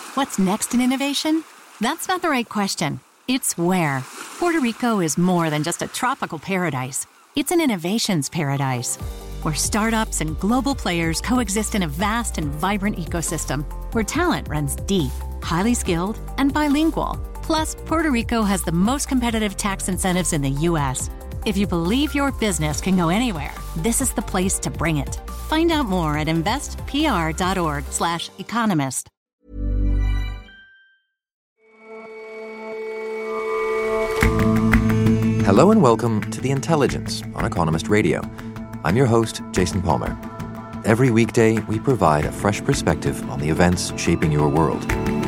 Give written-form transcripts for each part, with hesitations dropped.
What's next in innovation? That's not the right question. It's where. Puerto Rico is more than just a tropical paradise. It's an innovations paradise, where startups and global players coexist in a vast and vibrant ecosystem, where talent runs deep, highly skilled, and bilingual. Plus, Puerto Rico has the most competitive tax incentives in the U.S. If you believe your business can go anywhere, this is the place to bring it. Find out more at investpr.org/economist. Hello and welcome to The Intelligence on Economist Radio. I'm your host, Jason Palmer. Every weekday, we provide a fresh perspective on the events shaping your world.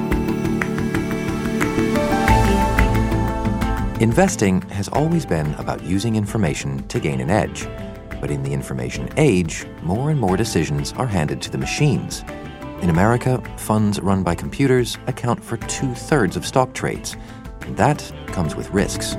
Investing has always been about using information to gain an edge. But in the information age, more and more decisions are handed to the machines. In America, funds run by computers account for 2/3 of stock trades. And that comes with risks.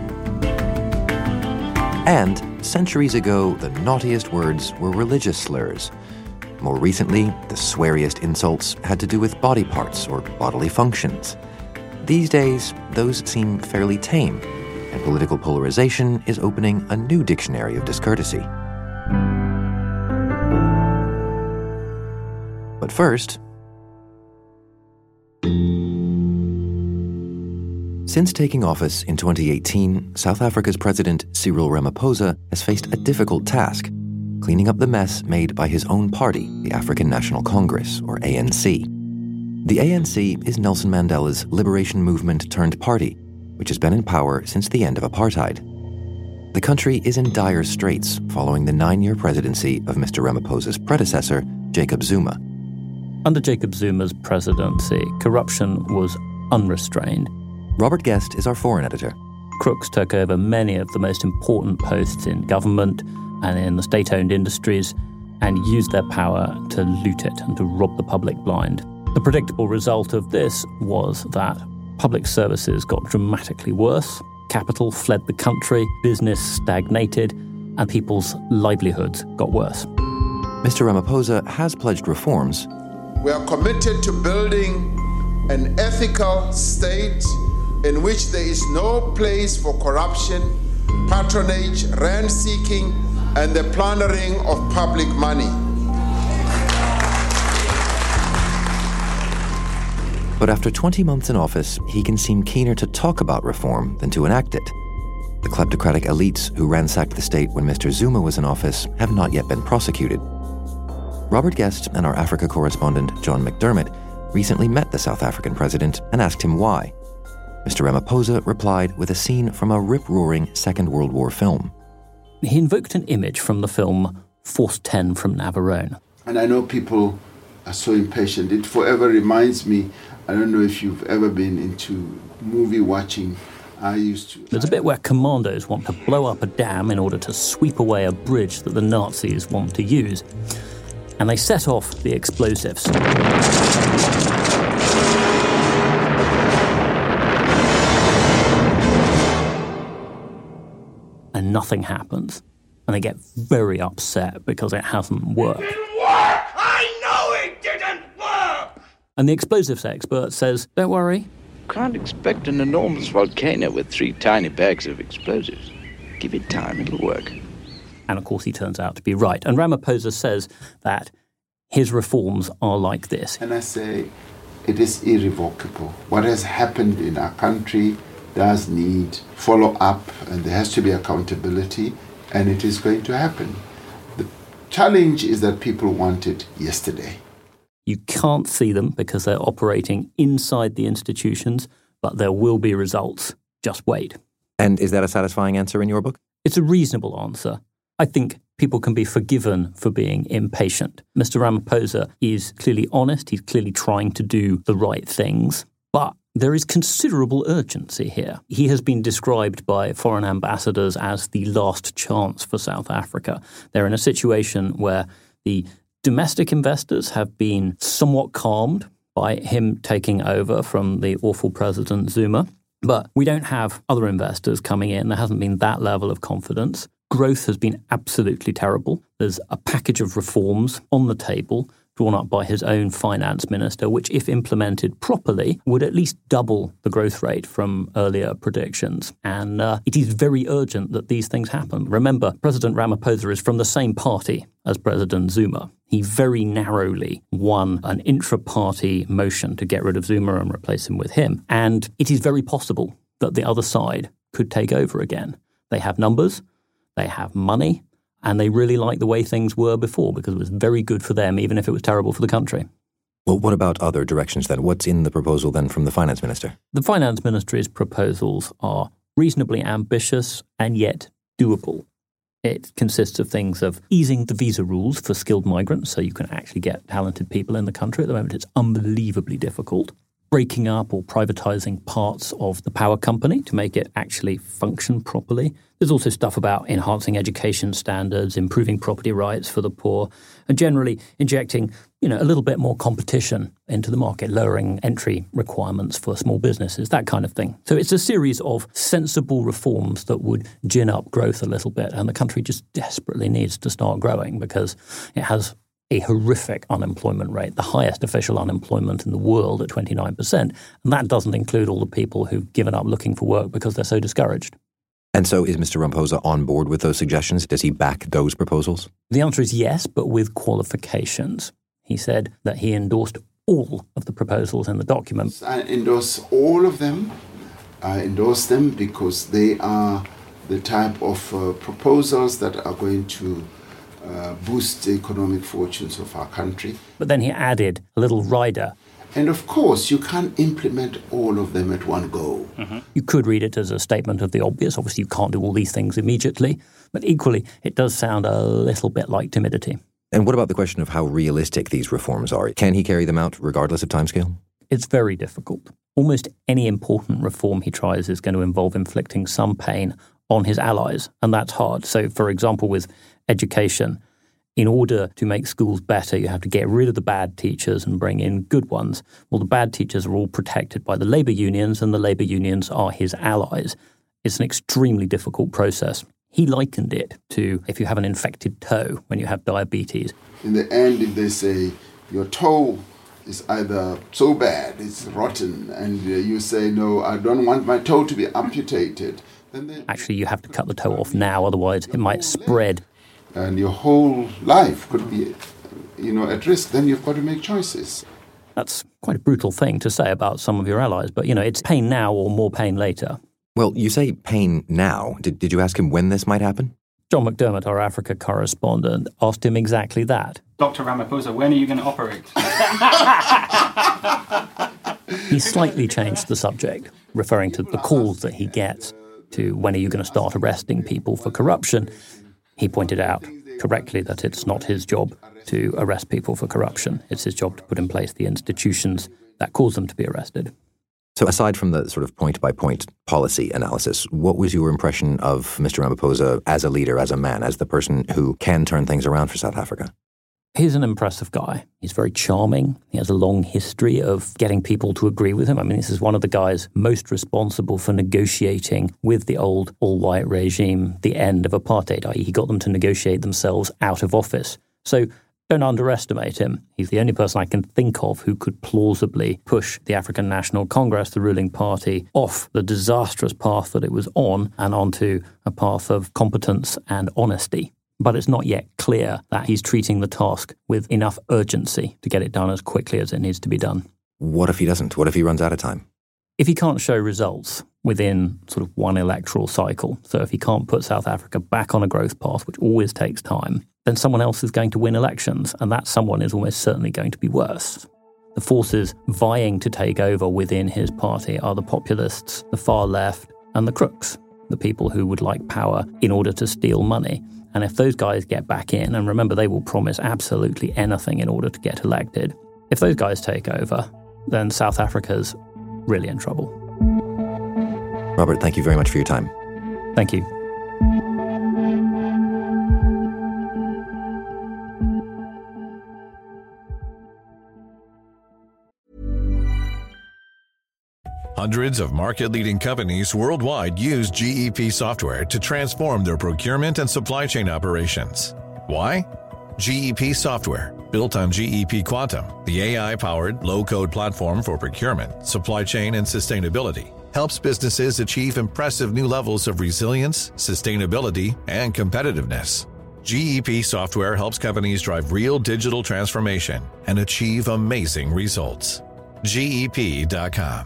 And centuries ago, the naughtiest words were religious slurs. More recently, the sweariest insults had to do with body parts or bodily functions. These days, those seem fairly tame, and political polarization is opening a new dictionary of discourtesy. But first, since taking office in 2018, South Africa's President Cyril Ramaphosa has faced a difficult task, cleaning up the mess made by his own party, the African National Congress, or ANC. The ANC is Nelson Mandela's liberation movement turned party, which has been in power since the end of apartheid. The country is in dire straits following the 9-year presidency of Mr. Ramaphosa's predecessor, Jacob Zuma. Under Jacob Zuma's presidency, corruption was unrestrained. Robert Guest is our foreign editor. Crooks took over many of the most important posts in government and in the state-owned industries and used their power to loot it and to rob the public blind. The predictable result of this was that public services got dramatically worse, capital fled the country, business stagnated, and people's livelihoods got worse. Mr. Ramaphosa has pledged reforms. We are committed to building an ethical state in which there is no place for corruption, patronage, rent-seeking, and the plundering of public money. But after 20 months in office, he can seem keener to talk about reform than to enact it. The kleptocratic elites who ransacked the state when Mr. Zuma was in office have not yet been prosecuted. Robert Guest and our Africa correspondent, John McDermott, recently met the South African president and asked him why. Mr. Ramaphosa replied with a scene from a rip-roaring Second World War film. He invoked an image from the film Force 10 from Navarone. And I know people are so impatient. It forever reminds me, I don't know if you've ever been into movie watching. I used to. There's a bit where commandos want to blow up a dam in order to sweep away a bridge that the Nazis want to use. And they set off the explosives. And nothing happens. And they get very upset because it hasn't worked. It didn't work! I know it didn't work! And the explosives expert says, don't worry. Can't expect an enormous volcano with 3 tiny bags of explosives. Give it time, it'll work. And of course he turns out to be right. And Ramaphosa says that his reforms are like this. And I say, it is irrevocable. What has happened in our country does need follow-up, and there has to be accountability, and it is going to happen. The challenge is that people want it yesterday. You can't see them because they're operating inside the institutions, but there will be results. Just wait. And is that a satisfying answer in your book? It's a reasonable answer. I think people can be forgiven for being impatient. Mr. Ramaphosa is clearly honest. He's clearly trying to do the right things. But there is considerable urgency here. He has been described by foreign ambassadors as the last chance for South Africa. They're in a situation where the domestic investors have been somewhat calmed by him taking over from the awful President Zuma. But we don't have other investors coming in. There hasn't been that level of confidence. Growth has been absolutely terrible. There's a package of reforms on the table drawn up by his own finance minister, which, if implemented properly, would at least double the growth rate from earlier predictions. And it is very urgent that these things happen. Remember, President Ramaphosa is from the same party as President Zuma. He very narrowly won an intra-party motion to get rid of Zuma and replace him with him. And it is very possible that the other side could take over again. They have numbers, they have money, and they really like the way things were before because it was very good for them, even if it was terrible for the country. Well, what about other directions then? What's in the proposal then from the finance minister? The finance ministry's proposals are reasonably ambitious and yet doable. It consists of things of easing the visa rules for skilled migrants so you can actually get talented people in the country. At the moment, it's unbelievably difficult. Breaking up or privatizing parts of the power company to make it actually function properly. There's also stuff about enhancing education standards, improving property rights for the poor, and generally injecting, a little bit more competition into the market, lowering entry requirements for small businesses, that kind of thing. So it's a series of sensible reforms that would gin up growth a little bit, and the country just desperately needs to start growing because it has a horrific unemployment rate, the highest official unemployment in the world at 29%. And that doesn't include all the people who've given up looking for work because they're so discouraged. And so is Mr. Ramaphosa on board with those suggestions? Does he back those proposals? The answer is yes, but with qualifications. He said that he endorsed all of the proposals in the document. I endorse all of them. I endorse them because they are the type of proposals that are going to boost the economic fortunes of our country. But then he added a little rider. And of course, you can't implement all of them at one go. Mm-hmm. You could read it as a statement of the obvious. Obviously, you can't do all these things immediately. But equally, it does sound a little bit like timidity. And what about the question of how realistic these reforms are? Can he carry them out regardless of timescale? It's very difficult. Almost any important reform he tries is going to involve inflicting some pain on his allies, and that's hard. So, for example, with education, in order to make schools better, you have to get rid of the bad teachers and bring in good ones. Well, the bad teachers are all protected by the labour unions, and the labour unions are his allies. It's an extremely difficult process. He likened it to if you have an infected toe when you have diabetes. In the end, if they say your toe is either so bad, it's rotten, and you say, no, I don't want my toe to be amputated, then actually you have to cut the toe off now, otherwise it might spread. And your whole life could be, at risk. Then you've got to make choices. That's quite a brutal thing to say about some of your allies, but, it's pain now or more pain later. Well, you say pain now. Did you ask him when this might happen? John McDermott, our Africa correspondent, asked him exactly that. Dr. Ramaphosa, when are you going to operate? He slightly changed the subject, referring to the calls that he gets to when are you going to start arresting people for corruption. He pointed out correctly that it's not his job to arrest people for corruption. It's his job to put in place the institutions that cause them to be arrested. So aside from the sort of point-by-point policy analysis, what was your impression of Mr. Ramaphosa as a leader, as a man, as the person who can turn things around for South Africa? He's an impressive guy. He's very charming. He has a long history of getting people to agree with him. I mean, this is one of the guys most responsible for negotiating with the old all-white regime the end of apartheid, i.e. he got them to negotiate themselves out of office. So don't underestimate him. He's the only person I can think of who could plausibly push the African National Congress, the ruling party, off the disastrous path that it was on and onto a path of competence and honesty. But it's not yet clear that he's treating the task with enough urgency to get it done as quickly as it needs to be done. What if he doesn't? What if he runs out of time? If he can't show results within sort of one electoral cycle, so if he can't put South Africa back on a growth path, which always takes time, then someone else is going to win elections, and that someone is almost certainly going to be worse. The forces vying to take over within his party are the populists, the far left, and the crooks, the people who would like power in order to steal money. And if those guys get back in, and remember, they will promise absolutely anything in order to get elected, if those guys take over, then South Africa's really in trouble. Robert, thank you very much for your time. Thank you. Hundreds of market-leading companies worldwide use GEP software to transform their procurement and supply chain operations. Why? GEP software Built on GEP Quantum, the AI-powered, low-code platform for procurement, supply chain, and sustainability, helps businesses achieve impressive new levels of resilience, sustainability, and competitiveness. GEP software helps companies drive real digital transformation and achieve amazing results. GEP.com.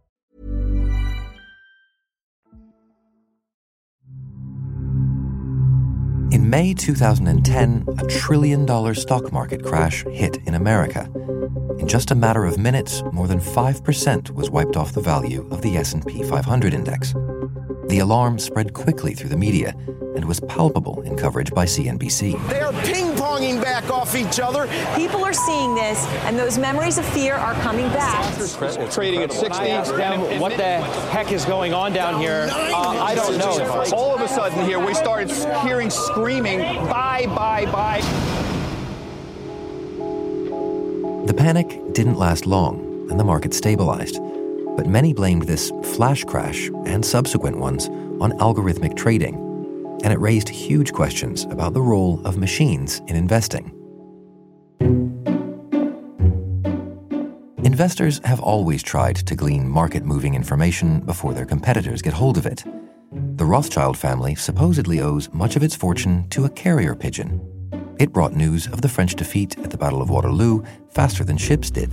In May 2010, $1 trillion stock market crash hit in America. In just a matter of minutes, more than 5% was wiped off the value of the S&P 500 index. The alarm spread quickly through the media and was palpable in coverage by CNBC. They are ping-ponging back off each other. People are seeing this, and those memories of fear are coming back. Trading at 60. What the heck is going on down here? I don't know. All of a sudden here, we started hearing screaming, buy, buy, buy. The panic didn't last long, and the market stabilized. But many blamed this flash crash and subsequent ones on algorithmic trading, and it raised huge questions about the role of machines in investing. Investors have always tried to glean market-moving information before their competitors get hold of it. The Rothschild family supposedly owes much of its fortune to a carrier pigeon. It brought news of the French defeat at the Battle of Waterloo faster than ships did.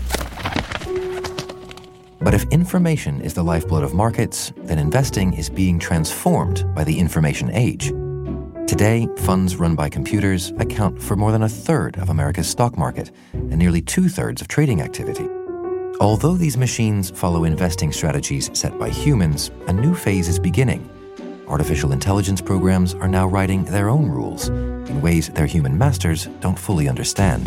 But if information is the lifeblood of markets, then investing is being transformed by the information age. Today, funds run by computers account for more than a third of America's stock market and nearly 2/3 of trading activity. Although these machines follow investing strategies set by humans, a new phase is beginning. Artificial intelligence programs are now writing their own rules in ways their human masters don't fully understand.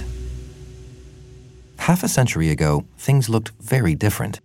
Half a century ago, things looked very different.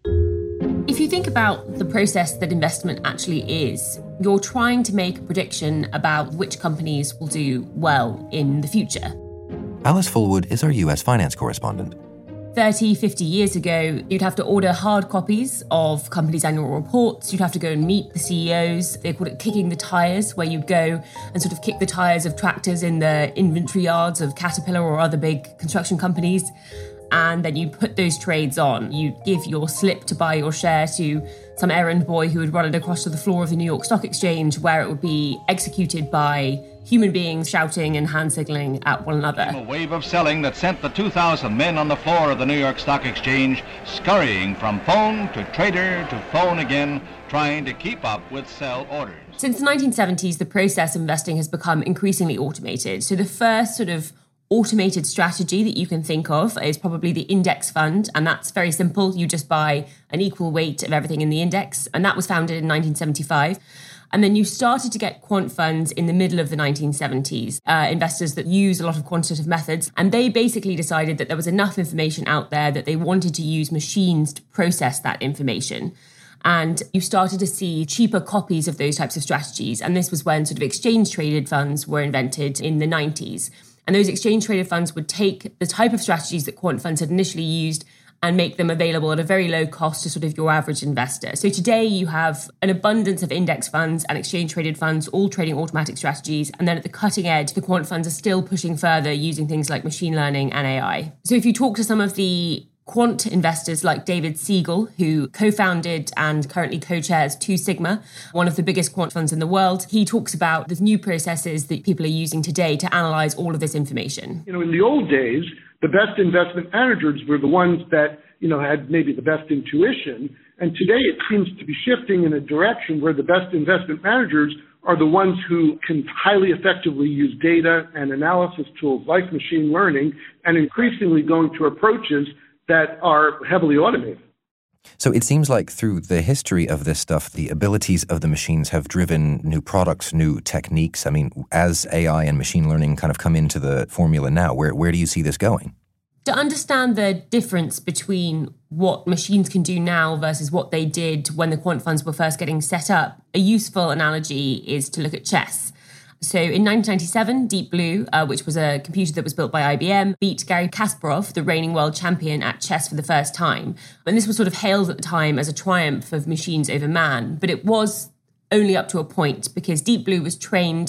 If you think about the process that investment actually is, you're trying to make a prediction about which companies will do well in the future. Alice Fullwood is our US finance correspondent. 30, 50 years ago, you'd have to order hard copies of companies' annual reports. You'd have to go and meet the CEOs. They called it kicking the tyres, where you'd go and sort of kick the tyres of tractors in the inventory yards of Caterpillar or other big construction companies. And then you put those trades on. You give your slip to buy your share to some errand boy who would run it across to the floor of the New York Stock Exchange, where it would be executed by human beings shouting and hand signaling at one another. A wave of selling that sent the 2,000 men on the floor of the New York Stock Exchange scurrying from phone to trader to phone again, trying to keep up with sell orders. Since the 1970s, the process of investing has become increasingly automated. So the first sort of automated strategy that you can think of is probably the index fund, and that's very simple. You just buy an equal weight of everything in the index, and that was founded in 1975. And then you started to get quant funds in the middle of the 1970s, investors that use a lot of quantitative methods, and they basically decided that there was enough information out there that they wanted to use machines to process that information. And you started to see cheaper copies of those types of strategies, and this was when sort of exchange-traded funds were invented in the 90s. And those exchange-traded funds would take the type of strategies that quant funds had initially used and make them available at a very low cost to sort of your average investor. So today you have an abundance of index funds and exchange-traded funds all trading automatic strategies. And then at the cutting edge, the quant funds are still pushing further using things like machine learning and AI. So if you talk to some of the quant investors like David Siegel, who co-founded and currently co-chairs Two Sigma, one of the biggest quant funds in the world, he talks about the new processes that people are using today to analyze all of this information. In the old days, the best investment managers were the ones that, had maybe the best intuition. And today it seems to be shifting in a direction where the best investment managers are the ones who can highly effectively use data and analysis tools like machine learning, and increasingly going to approaches that are heavily automated. So it seems like through the history of this stuff, the abilities of the machines have driven new products, new techniques. I mean, as AI and machine learning kind of come into the formula now, where do you see this going? To understand the difference between what machines can do now versus what they did when the quant funds were first getting set up, a useful analogy is to look at chess. So in 1997, Deep Blue, which was a computer that was built by IBM, beat Garry Kasparov, the reigning world champion at chess, for the first time. And this was sort of hailed at the time as a triumph of machines over man. But it was only up to a point, because Deep Blue was trained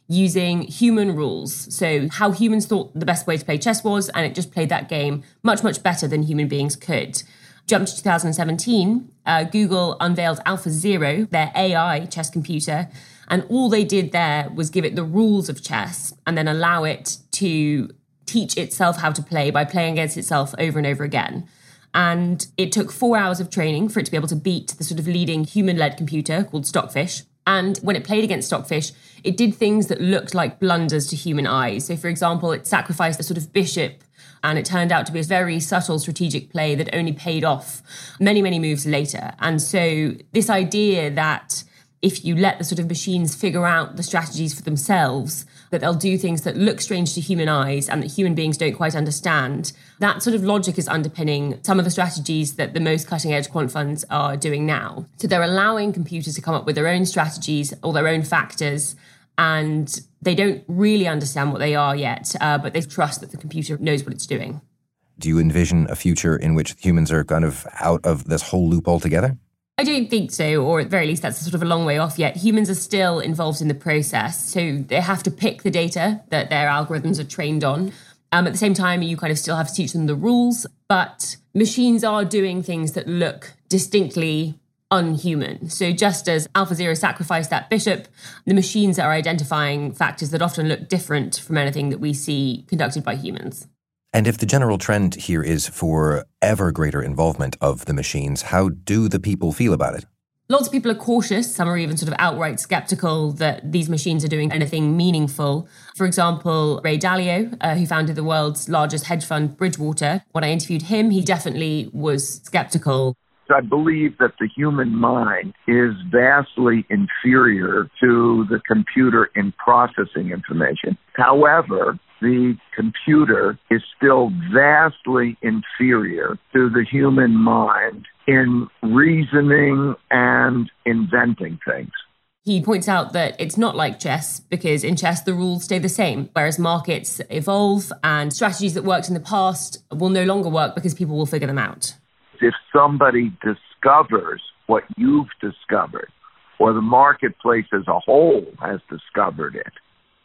using human rules. So how humans thought the best way to play chess was, and it just played that game much, much better than human beings could. Jump to 2017, Google unveiled AlphaZero, their AI chess computer, and all they did there was give it the rules of chess and then allow it to teach itself how to play by playing against itself over and over again. And it took 4 hours of training for it to be able to beat the sort of leading human-led computer called Stockfish. And when it played against Stockfish, it did things that looked like blunders to human eyes. So, for example, it sacrificed a sort of bishop, and it turned out to be a very subtle strategic play that only paid off many, many moves later. And so this idea that if you let the sort of machines figure out the strategies for themselves, that they'll do things that look strange to human eyes and that human beings don't quite understand, that sort of logic is underpinning some of the strategies that the most cutting-edge quant funds are doing now. So they're allowing computers to come up with their own strategies or their own factors, and they don't really understand what they are yet, but they trust that the computer knows what it's doing. Do you envision a future in which humans are kind of out of this whole loop altogether? I don't think so, or at the very least, that's sort of a long way off yet. Humans are still involved in the process, so they have to pick the data that their algorithms are trained on. At the same time, you kind of still have to teach them the rules, but machines are doing things that look distinctly unhuman. So just as AlphaZero sacrificed that bishop, the machines are identifying factors that often look different from anything that we see conducted by humans. And if the general trend here is for ever greater involvement of the machines, how do the people feel about it? Lots of people are cautious. Some are even sort of outright skeptical that these machines are doing anything meaningful. For example, Ray Dalio, who founded the world's largest hedge fund, Bridgewater, when I interviewed him, he definitely was skeptical. I believe that the human mind is vastly inferior to the computer in processing information. However, the computer is still vastly inferior to the human mind in reasoning and inventing things. He points out that it's not like chess, because in chess the rules stay the same, whereas markets evolve and strategies that worked in the past will no longer work because people will figure them out. If somebody discovers what you've discovered, or the marketplace as a whole has discovered it,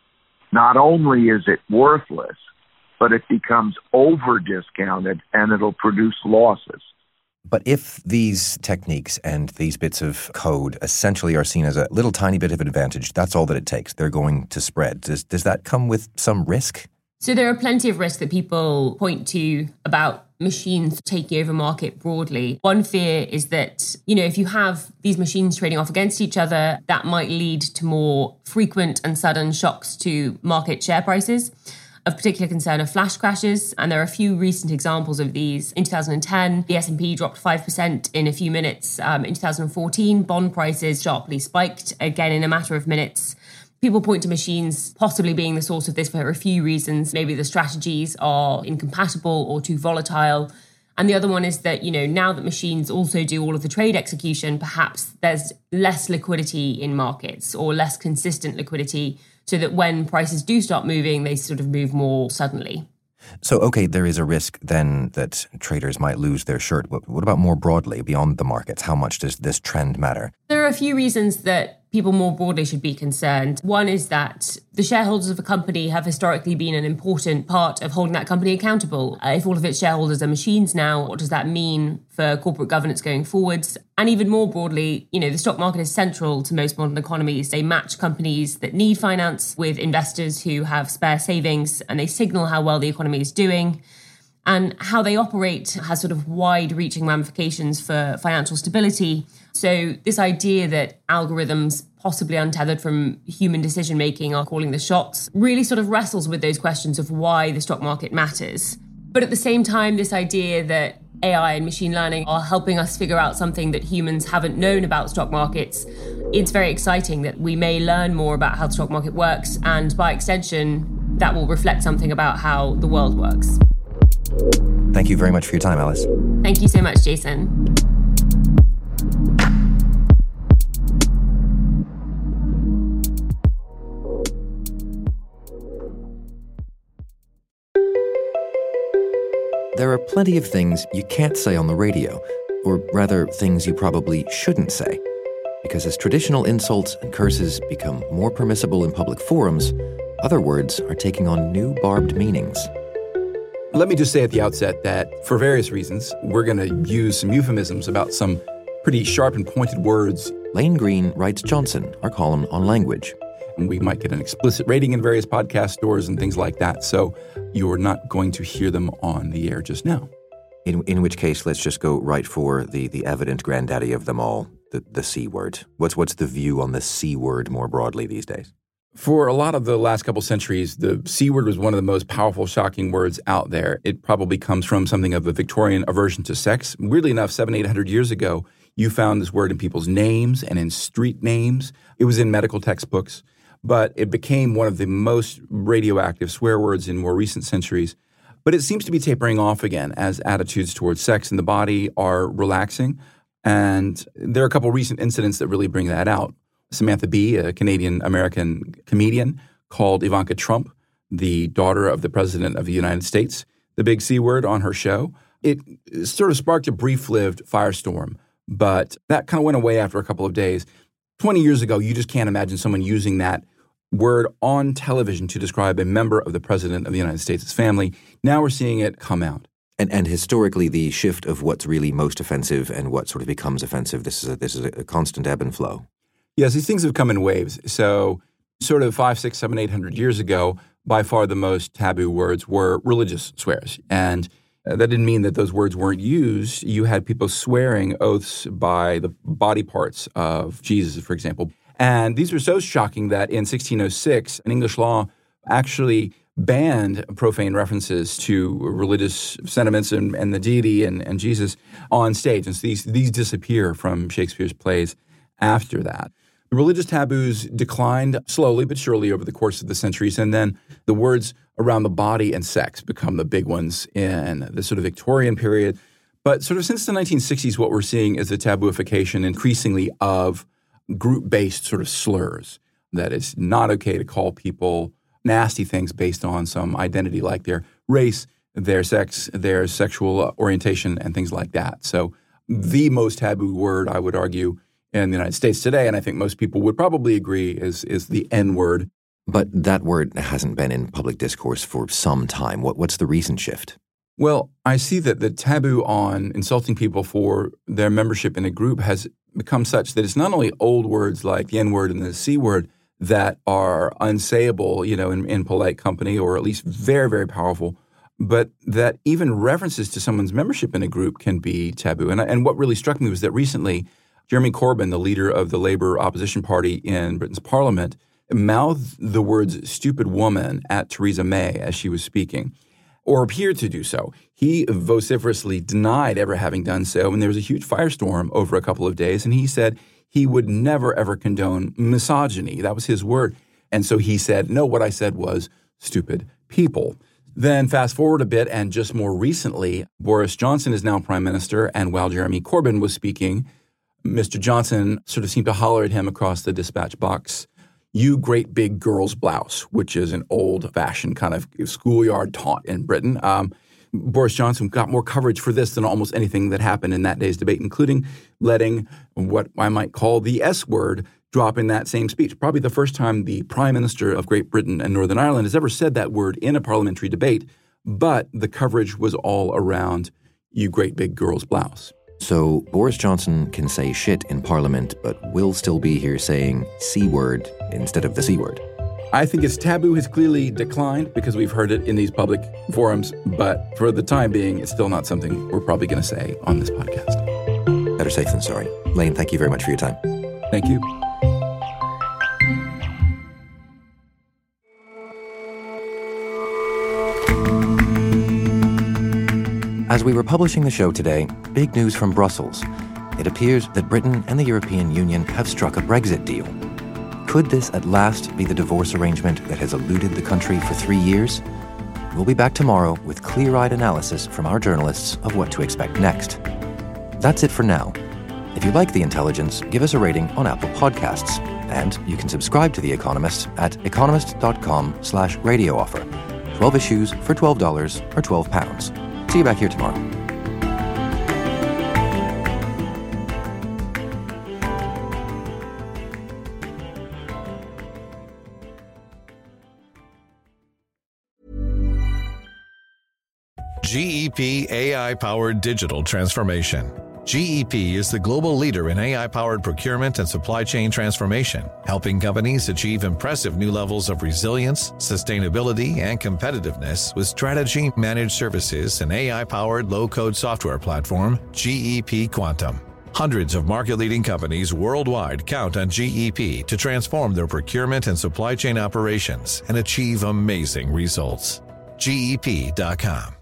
not only is it worthless, but it becomes over-discounted and it'll produce losses. But if these techniques and these bits of code essentially are seen as a little tiny bit of advantage, that's all that it takes. They're going to spread. Does that come with some risk? So there are plenty of risks that people point to about machines taking over market broadly. One fear is that, if you have these machines trading off against each other, that might lead to more frequent and sudden shocks to market share prices. Of particular concern are flash crashes, and there are a few recent examples of these. In 2010, the S&P dropped 5% in a few minutes. In 2014, bond prices sharply spiked, again in a matter of minutes. People point to machines possibly being the source of this for a few reasons. Maybe the strategies are incompatible or too volatile. And the other one is that, now that machines also do all of the trade execution, perhaps there's less liquidity in markets or less consistent liquidity, so that when prices do start moving, they sort of move more suddenly. So, okay, there is a risk then that traders might lose their shirt. But what about more broadly, beyond the markets? How much does this trend matter? There are a few reasons that people more broadly should be concerned. One is that the shareholders of a company have historically been an important part of holding that company accountable. If all of its shareholders are machines now, what does that mean for corporate governance going forwards? And even more broadly, the stock market is central to most modern economies. They match companies that need finance with investors who have spare savings, and they signal how well the economy is doing. And how they operate has sort of wide-reaching ramifications for financial stability. So this idea that algorithms, possibly untethered from human decision-making, are calling the shots really sort of wrestles with those questions of why the stock market matters. But at the same time, this idea that AI and machine learning are helping us figure out something that humans haven't known about stock markets, it's very exciting that we may learn more about how the stock market works, and by extension, that will reflect something about how the world works. Thank you very much for your time, Alice. Thank you so much, Jason. There are plenty of things you can't say on the radio, or rather, things you probably shouldn't say. Because as traditional insults and curses become more permissible in public forums, other words are taking on new barbed meanings. Let me just say at the outset that for various reasons, we're going to use some euphemisms about some pretty sharp and pointed words. Lane Green writes Johnson, our column on language. And we might get an explicit rating in various podcast stores and things like that, so you're not going to hear them on the air just now. In which case, let's just go right for the evident granddaddy of them all, the C word. What's the view on the C word more broadly these days? For a lot of the last couple centuries, the C word was one of the most powerful, shocking words out there. It probably comes from something of a Victorian aversion to sex. Weirdly enough, 700-800 years ago, you found this word in people's names and in street names. It was in medical textbooks, but it became one of the most radioactive swear words in more recent centuries. But it seems to be tapering off again as attitudes towards sex and the body are relaxing. And there are a couple recent incidents that really bring that out. Samantha Bee, a Canadian-American comedian, called Ivanka Trump, the daughter of the President of the United States, the big C word on her show. It sort of sparked a brief-lived firestorm, but that kind of went away after a couple of days. 20 years ago, you just can't imagine someone using that word on television to describe a member of the President of the United States' family. Now we're seeing it come out. And historically, the shift of what's really most offensive and what sort of becomes offensive, this is a constant ebb and flow. Yes, these things have come in waves. So sort of 500, 600, 700, 800 years ago, by far the most taboo words were religious swears. And that didn't mean that those words weren't used. You had people swearing oaths by the body parts of Jesus, for example. And these were so shocking that in 1606, an English law actually banned profane references to religious sentiments and the deity and Jesus on stage. And so these disappear from Shakespeare's plays after that. The religious taboos declined slowly but surely over the course of the centuries, and then the words around the body and sex become the big ones in the sort of Victorian period. But sort of since the 1960s, what we're seeing is a tabooification increasingly of group-based sort of slurs, that it's not okay to call people nasty things based on some identity like their race, their sex, their sexual orientation, and things like that. So the most taboo word, I would argue, in the United States today, and I think most people would probably agree, is the N-word. But that word hasn't been in public discourse for some time. What's the recent shift? Well, I see that the taboo on insulting people for their membership in a group has become such that it's not only old words like the N-word and the C-word that are unsayable, in polite company, or at least very, very powerful, but that even references to someone's membership in a group can be taboo. And what really struck me was that recently, Jeremy Corbyn, the leader of the Labour opposition party in Britain's parliament, mouthed the words stupid woman at Theresa May as she was speaking, or appeared to do so. He vociferously denied ever having done so, and there was a huge firestorm over a couple of days, and he said he would never, ever condone misogyny. That was his word. And so he said, no, what I said was stupid people. Then fast forward a bit, and just more recently, Boris Johnson is now prime minister, and while Jeremy Corbyn was speaking, Mr. Johnson sort of seemed to holler at him across the dispatch box, "You great big girl's blouse," which is an old-fashioned kind of schoolyard taunt in Britain. Boris Johnson got more coverage for this than almost anything that happened in that day's debate, including letting what I might call the S word drop in that same speech. Probably the first time the Prime Minister of Great Britain and Northern Ireland has ever said that word in a parliamentary debate, but the coverage was all around "you great big girl's blouse." So Boris Johnson can say shit in Parliament, but will still be here saying C word instead of the C word. I think its taboo has clearly declined because we've heard it in these public forums, but for the time being, it's still not something we're probably going to say on this podcast. Better safe than sorry. Lane, thank you very much for your time. Thank you. As we were publishing the show today, big news from Brussels. It appears that Britain and the European Union have struck a Brexit deal. Could this at last be the divorce arrangement that has eluded the country for 3 years? We'll be back tomorrow with clear-eyed analysis from our journalists of what to expect next. That's it for now. If you like The Intelligence, give us a rating on Apple Podcasts. And you can subscribe to The Economist at economist.com/radio offer. 12 issues for $12 or £12. See you back here tomorrow. GEP AI-powered digital transformation. GEP is the global leader in AI-powered procurement and supply chain transformation, helping companies achieve impressive new levels of resilience, sustainability, and competitiveness with strategy, managed services, and AI-powered low-code software platform, GEP Quantum. Hundreds of market-leading companies worldwide count on GEP to transform their procurement and supply chain operations and achieve amazing results. GEP.com.